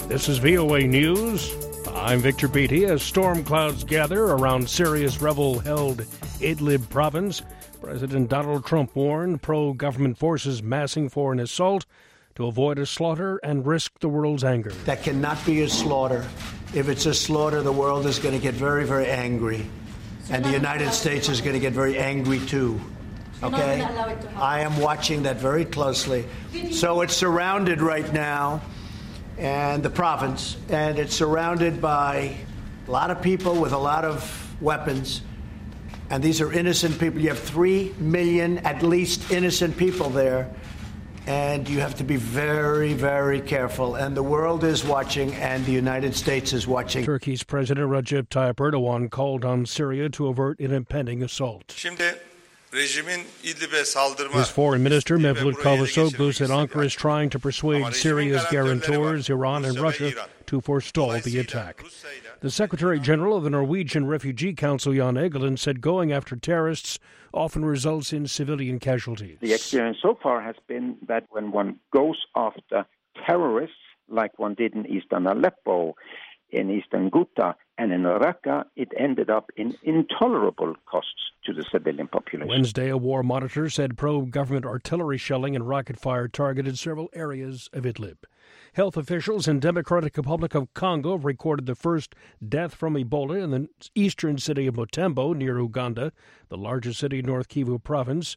This is VOA News. I'm Victor Beatty. As storm clouds gather around Syria's rebel-held Idlib province, President Donald Trump warned pro-government forces massing for an assault to avoid a slaughter and risk the world's anger. That cannot be a slaughter. If it's a slaughter, the world is going to get very, very angry. And the United States is going to get very angry too. Okay? I am watching that very closely. So it's surrounded right now, and the province, and it's surrounded by a lot of people with a lot of weapons. And these are innocent people. You have 3 million, at least, innocent people there. And you have to be very, very careful. And the world is watching, and the United States is watching. Turkey's President Recep Tayyip Erdogan called on Syria to avert an impending assault. His foreign minister, Mevlut Cavusoglu, said Ankara is trying to persuade Syria's guarantors, Iran and Russia, to forestall the attack. The Secretary General of the Norwegian Refugee Council, Jan Egeland, said going after terrorists often results in civilian casualties. The experience so far has been that when one goes after terrorists, like one did in eastern Aleppo, in eastern Ghouta, and in Raqqa, it ended up in intolerable costs to the civilian population. Wednesday, a war monitor said pro-government artillery shelling and rocket fire targeted several areas of Idlib. Health officials in Democratic Republic of Congo have recorded the first death from Ebola in the eastern city of Butembo, near Uganda, the largest city in North Kivu province.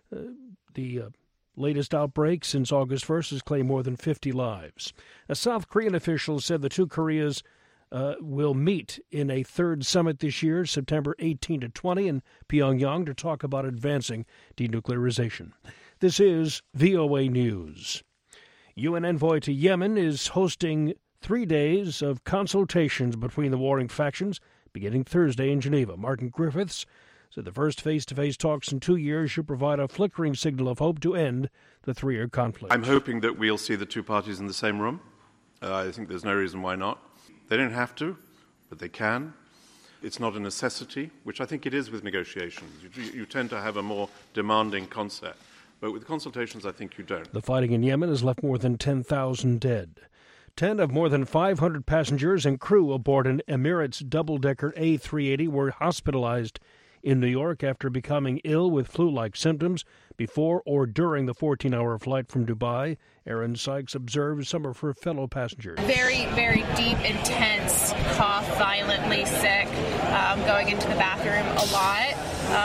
The latest outbreak since August 1st has claimed more than 50 lives. A South Korean official said the two Koreas will meet in a third summit this year, September 18 to 20, in Pyongyang to talk about advancing denuclearization. This is VOA News. UN envoy to Yemen is hosting 3 days of consultations between the warring factions, beginning Thursday in Geneva. Martin Griffiths said the first face-to-face talks in 2 years should provide a flickering signal of hope to end the 3-year conflict. I'm hoping that we'll see the two parties in the same room. I think there's no reason why not. They don't have to, but they can. It's not a necessity, which I think it is with negotiations. You tend to have a more demanding concept. But with consultations, I think you don't. The fighting in Yemen has left more than 10,000 dead. 10 of more than 500 passengers and crew aboard an Emirates double-decker A380 were hospitalized in New York after becoming ill with flu-like symptoms before or during the 14-hour flight from Dubai. Erin Sykes observed some of her fellow passengers. Very, very deep, intense cough, violently sick, going into the bathroom a lot.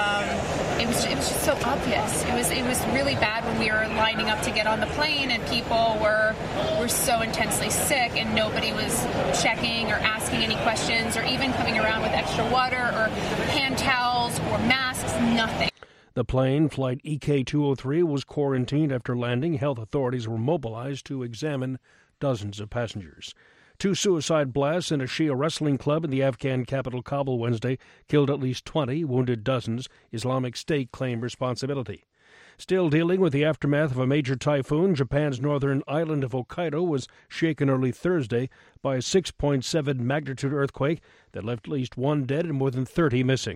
It was just so obvious. It was really bad when we were lining up to get on the plane and people were so intensely sick and nobody was checking or asking any questions or even coming around with extra water or hand towels or masks, nothing. The plane, Flight EK203, was quarantined after landing. Health authorities were mobilized to examine dozens of passengers. 2 suicide blasts in a Shia wrestling club in the Afghan capital Kabul Wednesday killed at least 20, wounded dozens. Islamic State claimed responsibility. Still dealing with the aftermath of a major typhoon, Japan's northern island of Hokkaido was shaken early Thursday by a 6.7 magnitude earthquake that left at least 1 dead and more than 30 missing.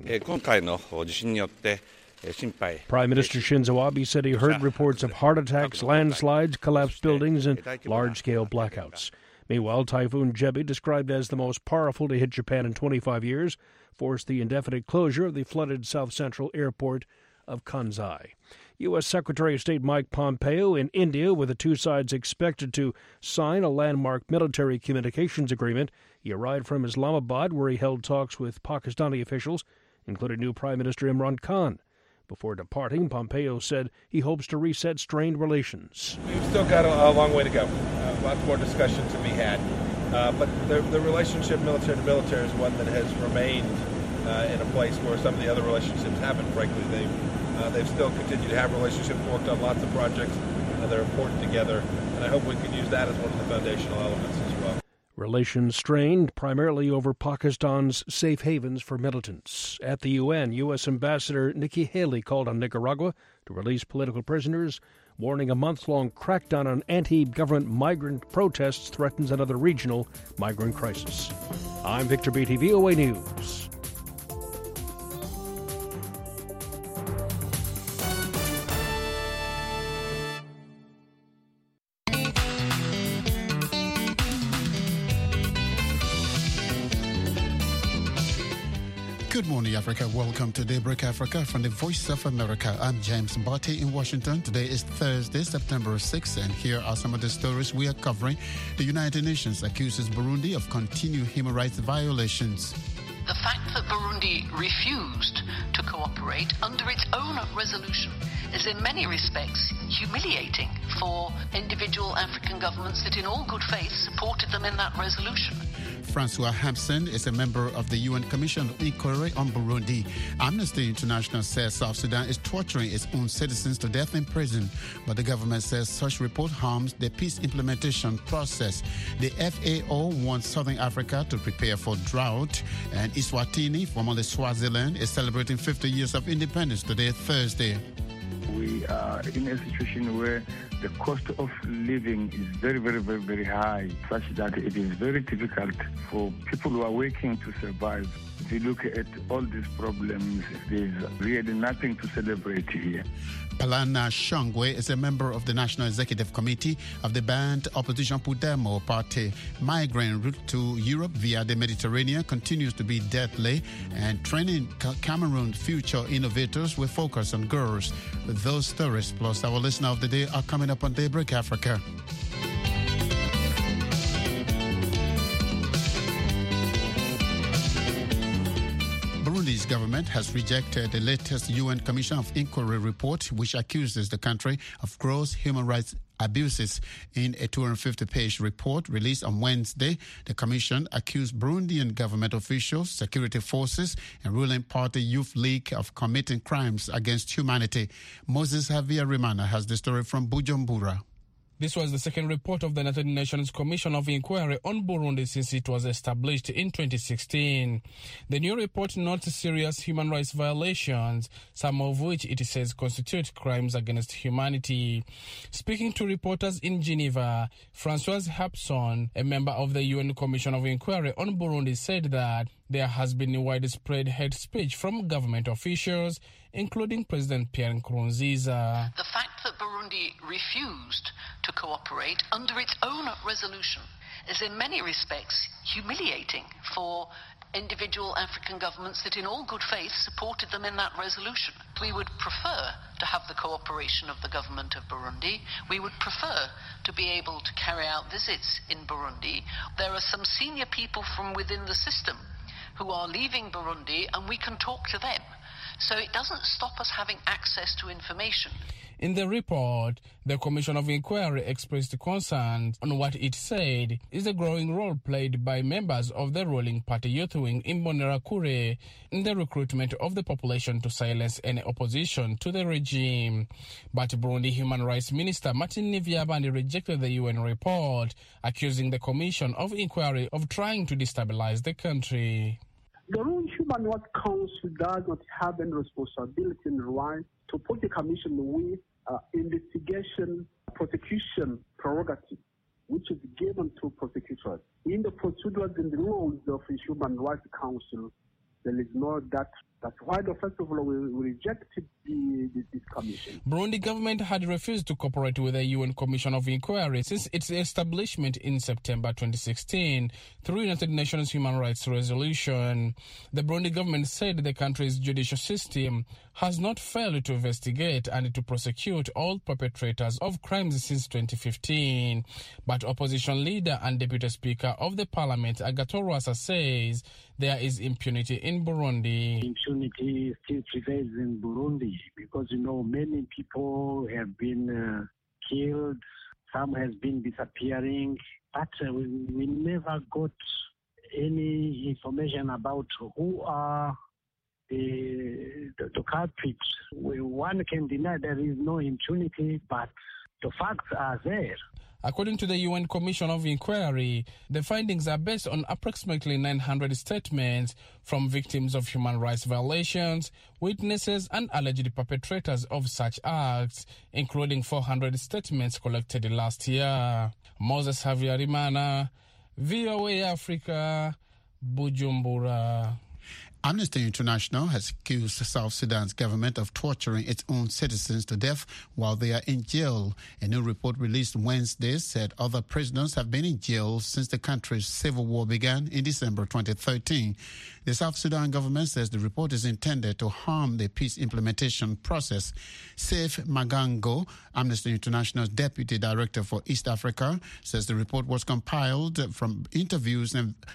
Prime Minister Shinzo Abe said he heard reports of heart attacks, landslides, collapsed buildings, and large-scale blackouts. Meanwhile, Typhoon Jebi, described as the most powerful to hit Japan in 25 years, forced the indefinite closure of the flooded south-central airport of Kansai. U.S. Secretary of State Mike Pompeo in India, with the two sides expected to sign a landmark military communications agreement. He arrived from Islamabad, where he held talks with Pakistani officials, including new Prime Minister Imran Khan. Before departing, Pompeo said he hopes to reset strained relations. We've still got a long way to go. Lots more discussion to be had. But the relationship military to military is one that has remained in a place where some of the other relationships haven't, frankly. They've still continued to have relationships, worked on lots of projects that are important together, and I hope we can use that as one of the foundational elements as well. Relations strained primarily over Pakistan's safe havens for militants. At the UN, U.S. Ambassador Nikki Haley called on Nicaragua to release political prisoners, warning a month-long crackdown on anti-government migrant protests threatens another regional migrant crisis. I'm Victor Beatty, VOA News. Good morning, Africa. Welcome to Daybreak Africa from the Voice of America. I'm James Mbati in Washington. Today is Thursday, September 6th, and here are some of the stories we are covering. The United Nations accuses Burundi of continued human rights violations. The fact that Burundi refused to cooperate under its own resolution is in many respects humiliating for individual African governments that in all good faith supported them in that resolution. Francois Hampson is a member of the UN Commission of Inquiry on Burundi. Amnesty International says South Sudan is torturing its own citizens to death in prison, but the government says such report harms the peace implementation process. The FAO wants Southern Africa to prepare for drought, and Eswatini, formerly Swaziland, is celebrating 50 years of independence today, Thursday. We are in a situation where the cost of living is very, very, very, very high, such that it is very difficult for people who are working to survive. If you look at all these problems, there's really nothing to celebrate here. Palana Shangwe is a member of the National Executive Committee of the banned opposition Podemo party. Migrant route to Europe via the Mediterranean continues to be deadly, and training Cameroon's future innovators will focus on girls. Those stories plus our listener of the day are coming up on Daybreak Africa. Burundi's government has rejected the latest UN Commission of Inquiry report, which accuses the country of gross human rights abuses. In a 250-page report released on Wednesday, the commission accused Burundian government officials, security forces, and ruling party Youth League of committing crimes against humanity. Moses Havia-Rimana has the story from Bujumbura. This was the second report of the United Nations Commission of Inquiry on Burundi since it was established in 2016. The new report notes serious human rights violations, some of which it says constitute crimes against humanity. Speaking to reporters in Geneva, Francois Hampson, a member of the UN Commission of Inquiry on Burundi, said that there has been widespread hate speech from government officials, including President Pierre Nkurunziza. The fact that Burundi refused to cooperate under its own resolution is in many respects humiliating for individual African governments that in all good faith supported them in that resolution. We would prefer to have the cooperation of the government of Burundi. We would prefer to be able to carry out visits in Burundi. There are some senior people from within the system who are leaving Burundi, and we can talk to them. So it doesn't stop us having access to information. In the report, the Commission of Inquiry expressed concern on what it said is the growing role played by members of the ruling party Youth Wing in Imbonerakure in the recruitment of the population to silence any opposition to the regime. But Burundi Human Rights Minister Martin Nivyabandi rejected the UN report, accusing the Commission of Inquiry of trying to destabilize the country. The Human Rights Council does not have any responsibility and right to put the Commission with investigation, prosecution prerogative, which is given to prosecutors. In the procedures and the rules of the Human Rights Council, there is no that. That's why, first of all, we rejected this commission. Burundi government had refused to cooperate with the UN Commission of Inquiry since its establishment in September 2016 through United Nations Human Rights Resolution. The Burundi government said the country's judicial system has not failed to investigate and to prosecute all perpetrators of crimes since 2015. But opposition leader and deputy speaker of the parliament, Agathon Rwasa, says there is impunity in Burundi. Impunity still prevails in Burundi because, many people have been killed, some has been disappearing, but we never got any information about who are the culprits. One can deny there is no impunity, but the facts are there. According to the UN Commission of Inquiry, the findings are based on approximately 900 statements from victims of human rights violations, witnesses and alleged perpetrators of such acts, including 400 statements collected last year. Moses Havia-Rimana, VOA Africa, Bujumbura. Amnesty International has accused South Sudan's government of torturing its own citizens to death while they are in jail. A new report released Wednesday said other prisoners have been in jail since the country's civil war began in December 2013. The South Sudan government says the report is intended to harm the peace implementation process. Saif Magango, Amnesty International's deputy director for East Africa, says the report was compiled from interviews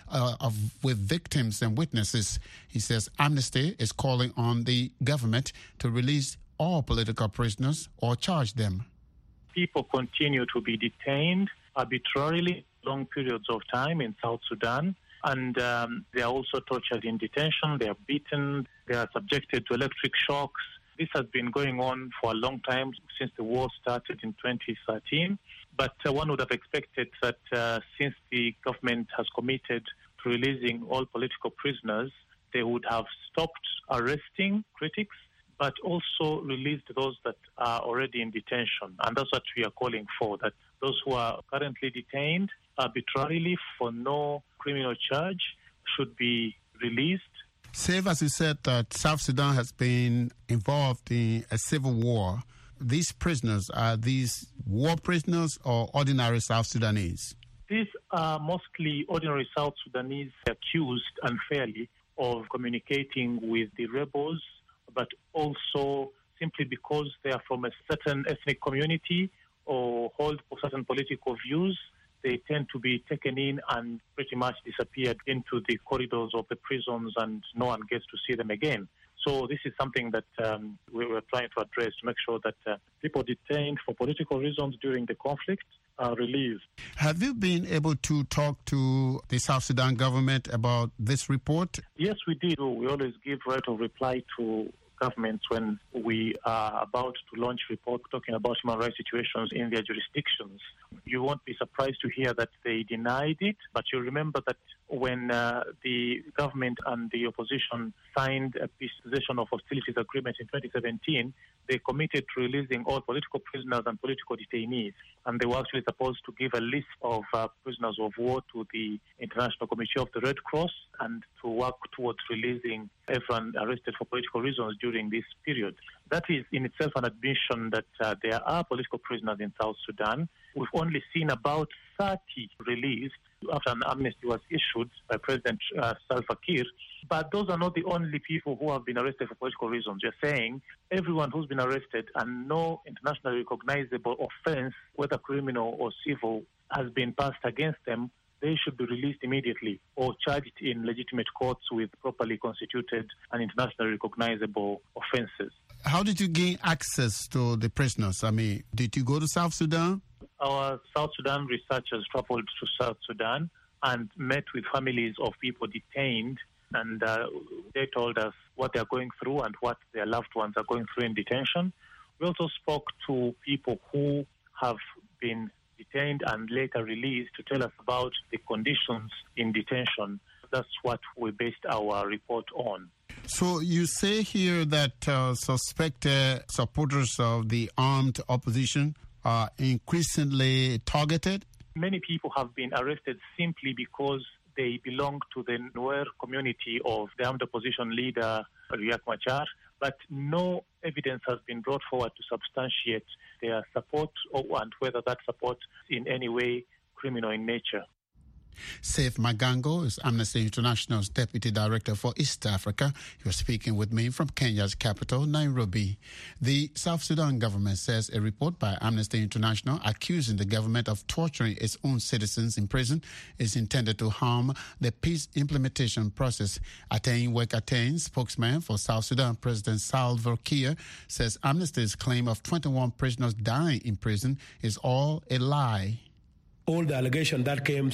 with victims and witnesses. He says Amnesty is calling on the government to release all political prisoners or charge them. People continue to be detained arbitrarily long periods of time in South Sudan, and they are also tortured in detention. They are beaten. They are subjected to electric shocks. This has been going on for a long time, since the war started in 2013. But one would have expected that since the government has committed to releasing all political prisoners, they would have stopped arresting critics, but also released those that are already in detention. And that's what we are calling for, that those who are currently detained arbitrarily for no criminal charge should be released. Saif, as you said, that South Sudan has been involved in a civil war. These prisoners, are these war prisoners or ordinary South Sudanese? These are mostly ordinary South Sudanese accused unfairly of communicating with the rebels, but also simply because they are from a certain ethnic community or hold certain political views, they tend to be taken in and pretty much disappeared into the corridors of the prisons, and no one gets to see them again. So this is something that we were trying to address, to make sure that people detained for political reasons during the conflict are released. Have you been able to talk to the South Sudan government about this report? Yes, we did. We always give right of reply to governments when we are about to launch reports talking about human rights situations in their jurisdictions. You won't be surprised to hear that they denied it, but you remember that when the government and the opposition signed a peace cessation of hostilities agreement in 2017, they committed to releasing all political prisoners and political detainees. And they were actually supposed to give a list of prisoners of war to the International Committee of the Red Cross and to work towards releasing everyone arrested for political reasons during this period. That is in itself an admission that there are political prisoners in South Sudan. We've only seen about 30 released after an amnesty was issued by President Salva Kiir. But those are not the only people who have been arrested for political reasons. You're saying everyone who's been arrested and no internationally recognizable offense, whether criminal or civil, has been passed against them, they should be released immediately or charged in legitimate courts with properly constituted and internationally recognizable offenses. How did you gain access to the prisoners? I mean, did you go to South Sudan? Our South Sudan researchers traveled to South Sudan and met with families of people detained, and they told us what they're going through and what their loved ones are going through in detention. We also spoke to people who have been detained and later released to tell us about the conditions in detention. That's what we based our report on. So you say here that suspected supporters of the armed opposition are increasingly targeted? Many people have been arrested simply because they belong to the Nuer community of the armed opposition leader, Riek Machar, but no evidence has been brought forward to substantiate their support and whether that support is in any way criminal in nature. Saif Magango is Amnesty International's Deputy Director for East Africa. He was speaking with me from Kenya's capital, Nairobi. The South Sudan government says a report by Amnesty International accusing the government of torturing its own citizens in prison is intended to harm the peace implementation process. Atain Wek Atain, spokesman for South Sudan President Salva Kiir, says Amnesty's claim of 21 prisoners dying in prison is all a lie. All the allegations that came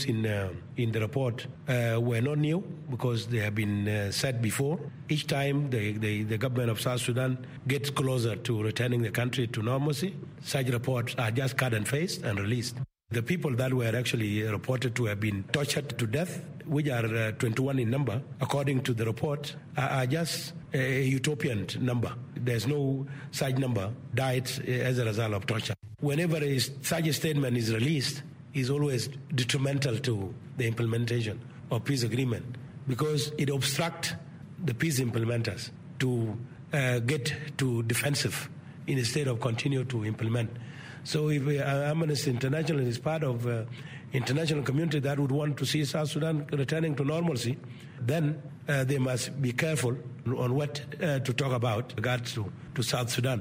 in the report were not new because they have been said before. Each time the government of South Sudan gets closer to returning the country to normalcy, such reports are just cut and pasted and released. The people that were actually reported to have been tortured to death, which are 21 in number, according to the report, are just a utopian number. There's no such number died as a result of torture. Whenever such a statement is released, is always detrimental to the implementation of peace agreement because it obstructs the peace implementers to get to defensive instead of continue to implement. So if Amnesty International is part of international community that would want to see South Sudan returning to normalcy, then they must be careful on what to talk about regards to South Sudan.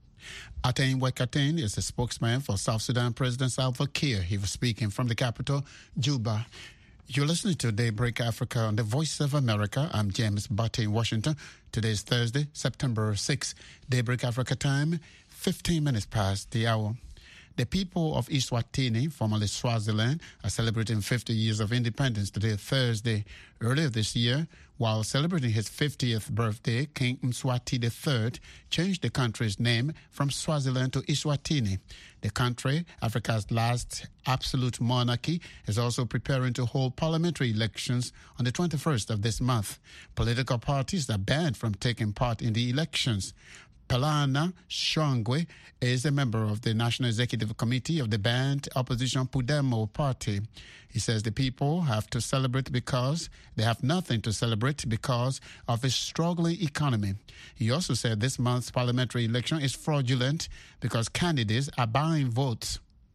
Atain Wekatain is the spokesman for South Sudan President Salva Kiir. He was speaking from the capital, Juba. You're listening to Daybreak Africa on the Voice of America. I'm James Butte in Washington. Today is Thursday, September 6. Daybreak Africa time, 15 minutes past the hour. The people of Eswatini, formerly Swaziland, are celebrating 50 years of independence today, Thursday. Earlier this year, while celebrating his 50th birthday, King Mswati III changed the country's name from Swaziland to Eswatini. The country, Africa's last absolute monarchy, is also preparing to hold parliamentary elections on the 21st of this month. Political parties are banned from taking part in the elections. Palana Shongwe is a member of the National Executive Committee of the banned opposition Pudemo party. He says the people have to celebrate because they have nothing to celebrate because of a struggling economy. He also said this month's parliamentary election is fraudulent because candidates are buying votes.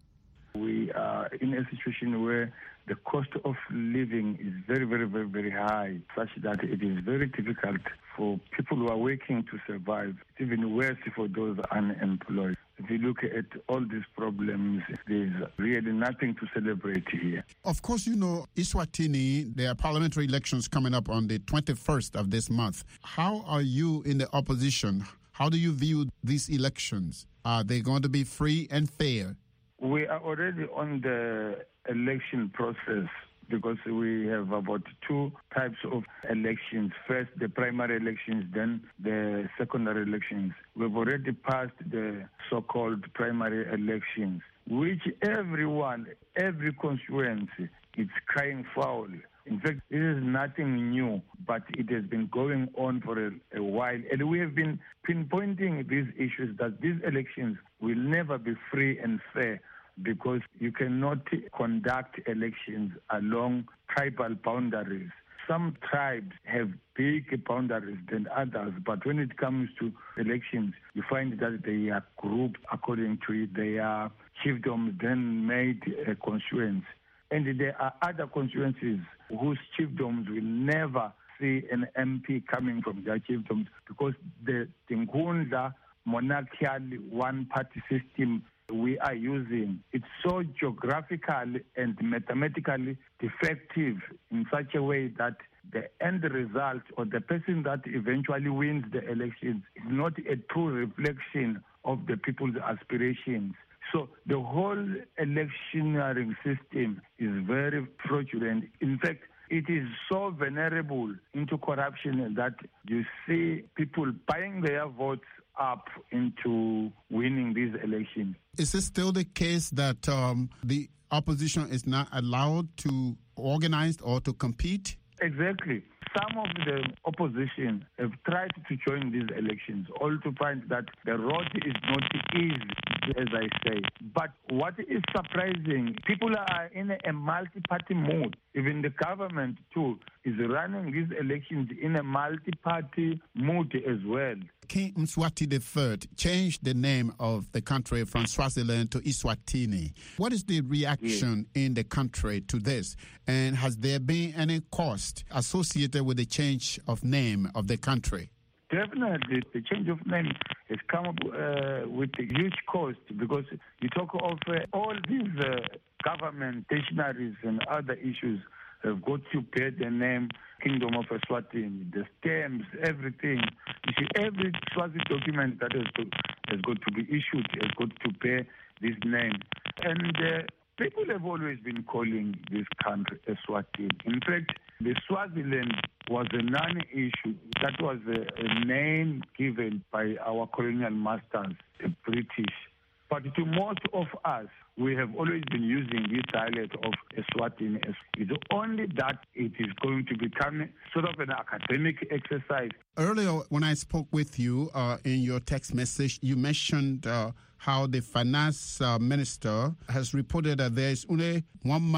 We are in a situation where the cost of living is very, very, very, very high, such that it is very difficult for people who are working to survive. It's even worse for those unemployed. If you look at all these problems, there's really nothing to celebrate here. Of course, you know, Eswatini, there are parliamentary elections coming up on the 21st of this month. How are you in the opposition? How do you view these elections? Are they going to be free and fair? We are already on the election process because we have about two types of elections. First, the primary elections, then the secondary elections. We've already passed the so-called primary elections, which everyone, every constituency, is crying foul. In fact, this is nothing new, but it has been going on for a while. And we have been pinpointing these issues that these elections will never be free and fair, because you cannot conduct elections along tribal boundaries. Some tribes have big boundaries than others, but when it comes to elections, you find that they are grouped according to their chiefdoms, then made a constituency. And there are other constituencies whose chiefdoms will never see an MP coming from their chiefdoms because the Nkundla monarchical one-party system we are using, it's so geographically and mathematically defective in such a way that the end result or the person that eventually wins the elections is not a true reflection of the people's aspirations. So the whole electioneering system is very fraudulent. In fact, it is so vulnerable into corruption that you see people buying their votes up into winning these elections. Is it still the case that the opposition is not allowed to organize or to compete? Exactly. Some of the opposition have tried to join these elections, all to find that the road is not easy, as I say. But what is surprising, people are in a multi-party mood. Even the government, too, is running these elections in a multi-party mood as well. King Mswati III changed the name of the country from Swaziland to Eswatini. What is the reaction in the country to this? And has there been any cost associated with the change of name of the country? Definitely, the change of name has come up with a huge cost because you talk of all these government stationaries and other issues have got to pay the name Kingdom of Eswatini, the stamps, everything. You see, every Swazi document that has got to be issued has got to pay this name. And people have always been calling this country Eswatini. In fact, the Swaziland was a non-issue. That was a name given by our colonial masters, the British. But to most of us, we have always been using this dialect of Eswatini. It's only that it is going to become sort of an academic exercise. Earlier, when I spoke with you in your text message, you mentioned how the finance minister has reported that there is only 1 month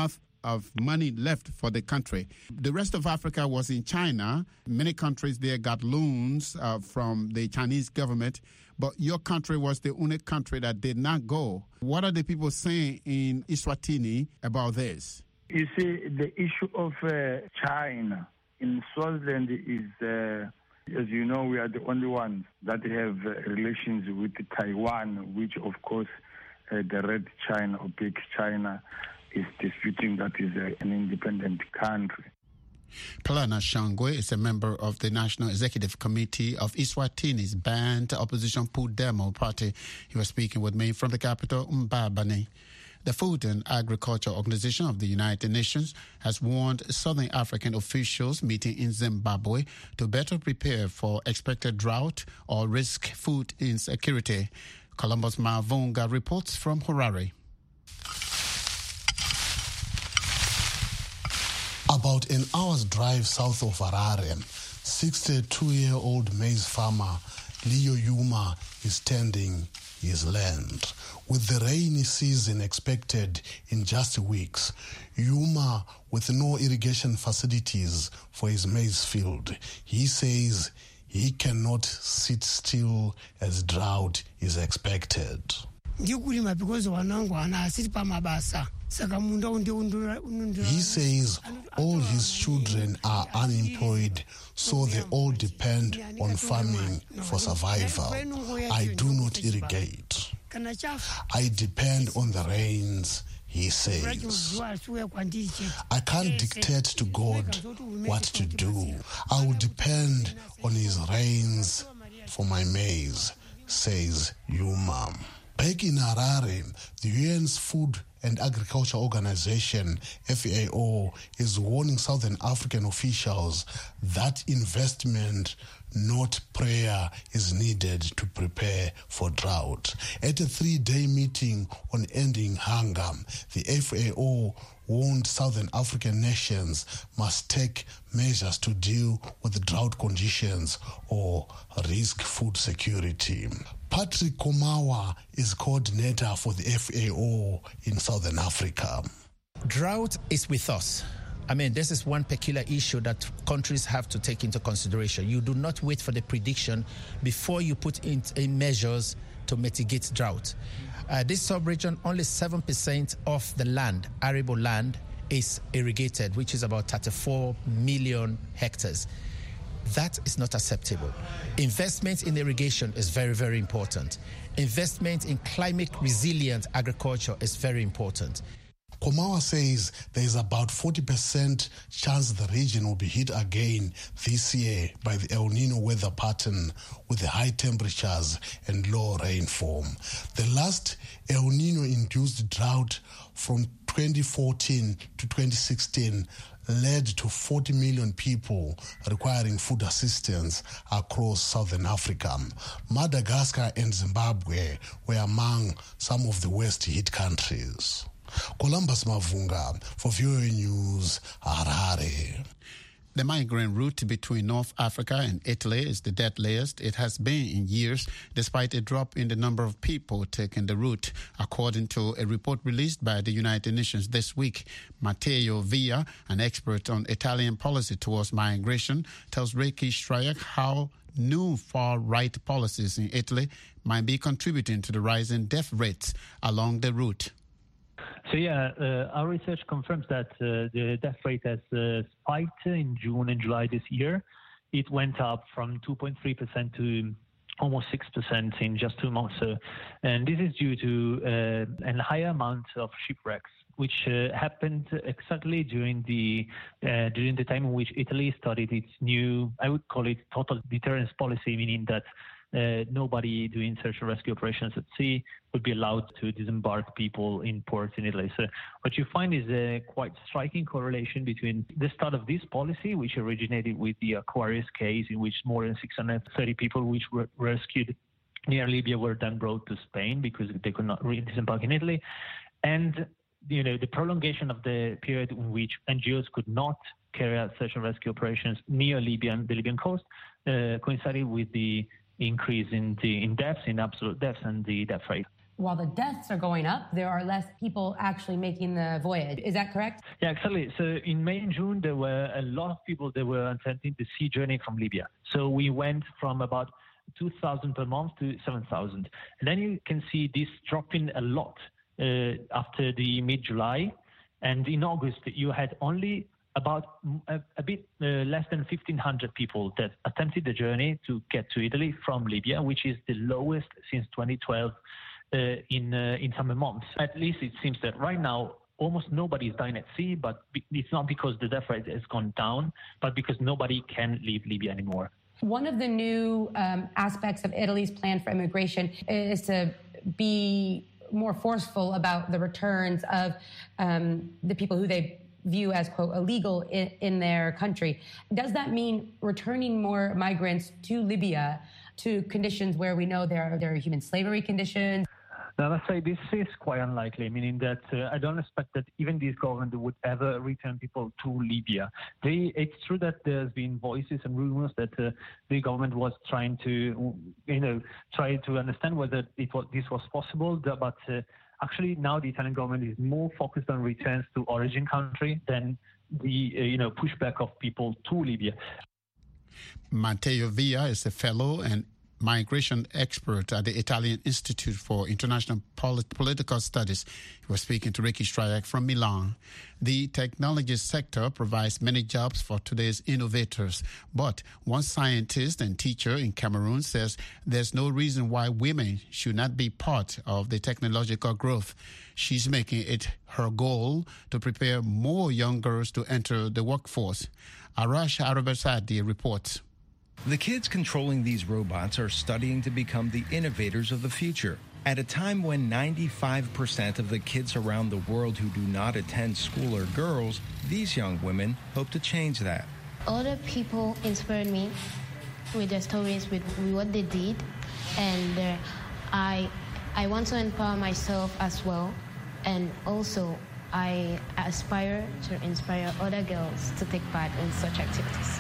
of money left for the country. The rest of Africa was in China. Many countries there got loans from the Chinese government, but your country was the only country that did not go. What are the people saying in Eswatini about this? You see, the issue of China in Swaziland is, as you know, we are the only ones that have relations with Taiwan, which, of course, the Red China or Big China is disputing that is an independent country. Palana Shangwe is a member of the National Executive Committee of Eswatini's banned opposition Pudemo party. He was speaking with me from the capital, Mbabane. The Food and Agriculture Organization of the United Nations has warned Southern African officials meeting in Zimbabwe to better prepare for expected drought or risk food insecurity. Columbus Mavunga reports from Harare. About an hour's drive south of Harare, 62-year-old maize farmer Leo Yuma is tending his land. With the rainy season expected in just weeks, Yuma, with no irrigation facilities for his maize field, he says he cannot sit still as drought is expected. He says all his children are unemployed, so they all depend on farming for survival. I do not irrigate. I depend on the rains, he says. I can't dictate to God what to do. I will depend on his rains for my maize, says Yuma. Back in Harare, the UN's Food and Agriculture Organization, FAO, is warning Southern African officials that investment, not prayer, is needed to prepare for drought. At a 3-day meeting on ending hunger, the FAO warned Southern African nations must take measures to deal with drought conditions or risk food security. Patrick Komawa is coordinator for the FAO in Southern Africa. Drought is with us. I mean, this is one peculiar issue that countries have to take into consideration. You do not wait for the prediction before you put in measures to mitigate drought. This sub-region, only 7% of the land, arable land, is irrigated, which is about 34 million hectares. That is not acceptable. Investment in irrigation is very, very important. Investment in climate resilient agriculture is very important. Komawa says there is about 40% chance the region will be hit again this year by the El Nino weather pattern with the high temperatures and low rainfall. The last El Nino-induced drought from 2014 to 2016 led to 40 million people requiring food assistance across Southern Africa. Madagascar and Zimbabwe were among some of the worst-hit countries. Columbus Mavunga for VOA News, Harare. The migrant route between North Africa and Italy is the deadliest it has been in years, despite a drop in the number of people taking the route, according to a report released by the United Nations this week. Matteo Villa, an expert on Italian policy towards migration, tells Reiki Shryak how new far-right policies in Italy might be contributing to the rising death rates along the route. So our research confirms that the death rate has spiked in June and July this year. It went up from 2.3% to almost 6% in just 2 months. And this is due to a higher amount of shipwrecks, which happened exactly during the time in which Italy started its new, I would call it, total deterrence policy, meaning that nobody doing search and rescue operations at sea would be allowed to disembark people in ports in Italy. So what you find is a quite striking correlation between the start of this policy, which originated with the Aquarius case, in which more than 630 people which were rescued near Libya were then brought to Spain because they could not disembark in Italy, and the prolongation of the period in which NGOs could not carry out search and rescue operations near Libya and the Libyan coast coincided with the increase in deaths, in absolute deaths, and the death rate. while the deaths are going up, there are less people actually making the voyage. Is that correct? Yeah, exactly. So in May and June, there were a lot of people that were attempting the sea journey from Libya. So we went from about 2,000 per month to 7,000. And then you can see this dropping a lot after the mid-July. And in August, you had only about a bit less than 1,500 people that attempted the journey to get to Italy from Libya, which is the lowest since 2012 in summer months. At least it seems that right now, almost nobody is dying at sea, but it's not because the death rate has gone down, but because nobody can leave Libya anymore. One of the new aspects of Italy's plan for immigration is to be more forceful about the returns of the people who they view as, quote, illegal in their country. Does that mean returning more migrants to Libya to conditions where we know there are human slavery conditions? Now, let's say this is quite unlikely, meaning that I don't expect that even this government would ever return people to Libya. It's true that there's been voices and rumors that the government was trying to, try to understand whether this was possible, but actually now the Italian government is more focused on returns to origin country than the, pushback of people to Libya. Matteo Villa is a fellow and migration expert at the Italian Institute for International Political Studies. He was speaking to Ricky Stryak from Milan. The technology sector provides many jobs for today's innovators, but one scientist and teacher in Cameroon says there's no reason why women should not be part of the technological growth. She's making it her goal to prepare more young girls to enter the workforce. Arash Arabasadi reports. The kids controlling these robots are studying to become the innovators of the future. At a time when 95% of the kids around the world who do not attend school are girls, these young women hope to change that. Other people inspired me with their stories, with what they did, and I want to empower myself as well, and also I aspire to inspire other girls to take part in such activities.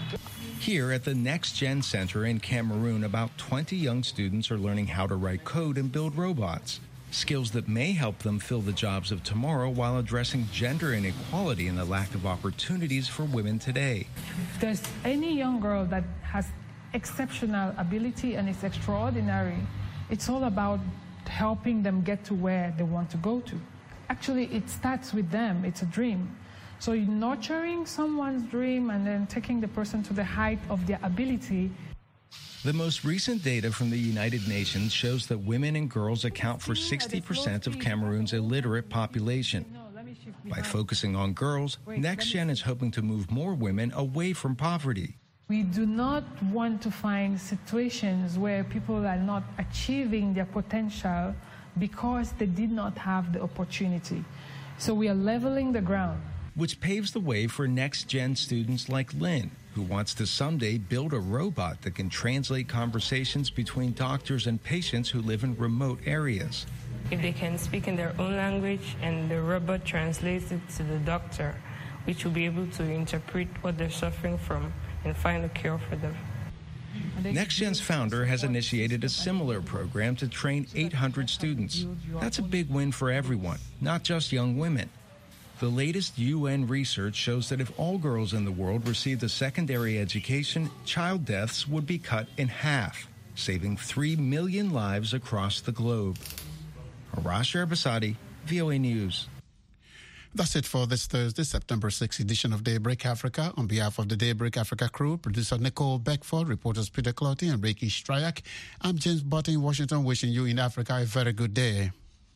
Here at the Next Gen Center in Cameroon, about 20 young students are learning how to write code and build robots, skills that may help them fill the jobs of tomorrow while addressing gender inequality and the lack of opportunities for women today. If there's any young girl that has exceptional ability and is extraordinary, it's all about helping them get to where they want to go to. Actually, it starts with them. It's a dream. So nurturing someone's dream and then taking the person to the height of their ability. The most recent data from the United Nations shows that women and girls account for 60% of Cameroon's illiterate population. By focusing on girls, NextGen is hoping to move more women away from poverty. We do not want to find situations where people are not achieving their potential because they did not have the opportunity. So we are leveling the ground. Which paves the way for next-gen students like Lynn, who wants to someday build a robot that can translate conversations between doctors and patients who live in remote areas. If they can speak in their own language and the robot translates it to the doctor, which will be able to interpret what they're suffering from and find a cure for them. NextGen's founder has initiated a similar program to train 800 students. That's a big win for everyone, not just young women. The latest UN research shows that if all girls in the world received a secondary education, child deaths would be cut in half, saving 3 million lives across the globe. Arash Arbasadi, VOA News. That's it for this Thursday, September 6th edition of Daybreak Africa. On behalf of the Daybreak Africa crew, producer Nicole Beckford, reporters Peter Clotty and Ricky Stryak, I'm James Button in Washington, wishing you in Africa a very good day.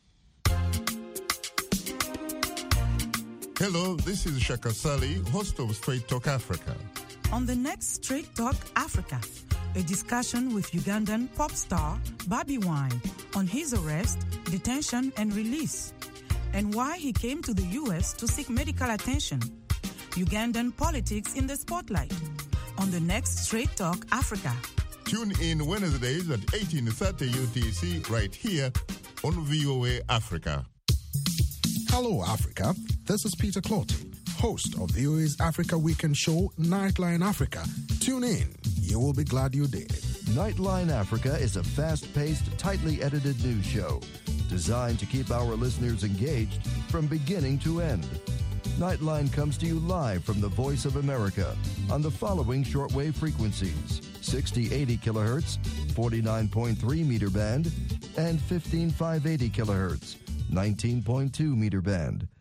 Hello, this is Shaka Sali, host of Straight Talk Africa. On the next Straight Talk Africa, a discussion with Ugandan pop star Bobi Wine on his arrest, detention, and release, and why he came to the U.S. to seek medical attention. Ugandan politics in the spotlight on the next Straight Talk Africa. Tune in Wednesdays at 18:30 UTC right here on VOA Africa. Hello, Africa. This is Peter Clotty, host of VOA's Africa Weekend show, Nightline Africa. Tune in. You will be glad you did. Nightline Africa is a fast-paced, tightly edited news show designed to keep our listeners engaged from beginning to end. Nightline comes to you live from the Voice of America on the following shortwave frequencies: 6080 kilohertz, 49.3 meter band, and 15580 kilohertz, 19.2 meter band.